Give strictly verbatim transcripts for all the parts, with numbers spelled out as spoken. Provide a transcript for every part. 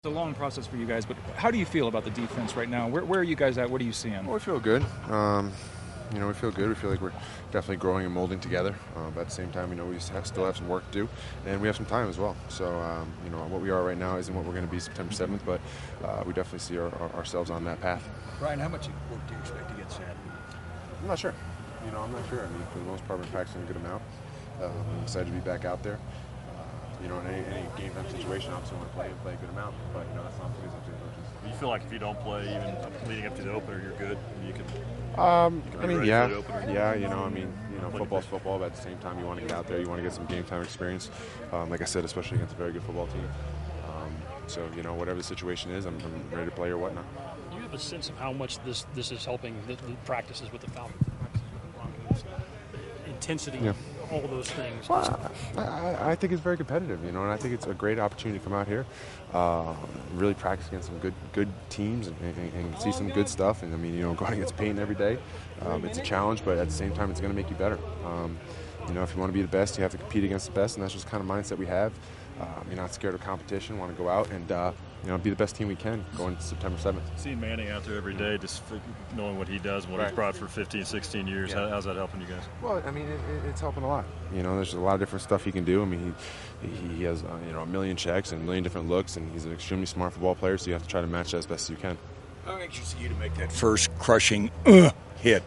It's a long process for you guys, but how do you feel about the defense right now? Where, where are you guys at? What are you seeing? Well, we feel good. Um, you know, we feel good. We feel like we're definitely growing and molding together. Uh, but at the same time, you know, we have, still have some work to do, and we have some time as well. So, um, you know, what we are right now isn't what we're going to be September seventh, but uh, we definitely see our, our, ourselves on that path. Brian, how much work do you expect to get Saturday? I'm not sure. You know, I'm not sure. I mean, for the most part, we're practicing a good amount. Uh, I'm excited to be back out there. You know, in any, any game time situation, obviously want to play and play a good amount, but you know that's not always up to the coaches. You feel like if you don't play, even leading up to the opener, you're good. You can. Um, you can I mean, ready yeah, for the opener. yeah. You know, I mean, you know, football's football, but at the same time, you want to get out there. You want to get some game time experience. Um, like I said, especially against a very good football team. Um, so you know, whatever the situation is, I'm, I'm ready to play or whatnot. Do you have a sense of how much this this is helping the, the practices with the Falcons, the practices with the Broncos, intensity, Yeah. all those things? Well, I, I, I think it's very competitive, you know, and I think it's a great opportunity to come out here, uh, really practice against some good good teams and, and, and see some good stuff. And I mean, you know, going against Peyton every day, um, it's a challenge, but at the same time, it's going to make you better. Um, you know, if you want to be the best, you have to compete against the best, and that's just the kind of mindset we have. Um, you're not scared of competition, want to go out and uh, you know, be the best team we can going to September seventh. Seeing Manning out there every day, just knowing what he does and what Right. he's brought for fifteen, sixteen years, Yeah. how, how's that helping you guys? Well, I mean, it, it's helping a lot. You know, there's a lot of different stuff he can do. I mean, he he has uh, you know a million checks and a million different looks, and he's an extremely smart football player. So you have to try to match that as best as you can. How anxious are you to make that first crushing uh, hit?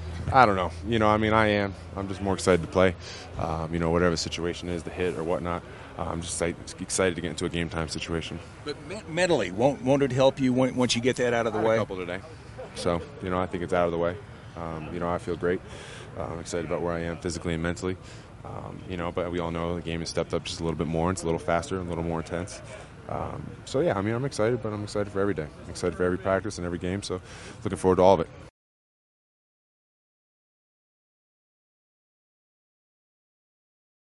I don't know. You know, I mean, I am. I'm just more excited to play. Um, you know, whatever the situation is, the hit or whatnot. Uh, I'm just excited, excited to get into a game time situation. But me- mentally, won't won't it help you when, once you get that out of the I had way? a couple today, so you know, I think it's out of the way. Um, you know, I feel great. Uh, I'm excited about where I am physically and mentally. Um, you know, but we all know the game has stepped up just a little bit more. It's a little faster, and a little more intense. Um, so yeah, I mean, I'm excited, but I'm excited for every day. I'm excited for every practice and every game. So, looking forward to all of it.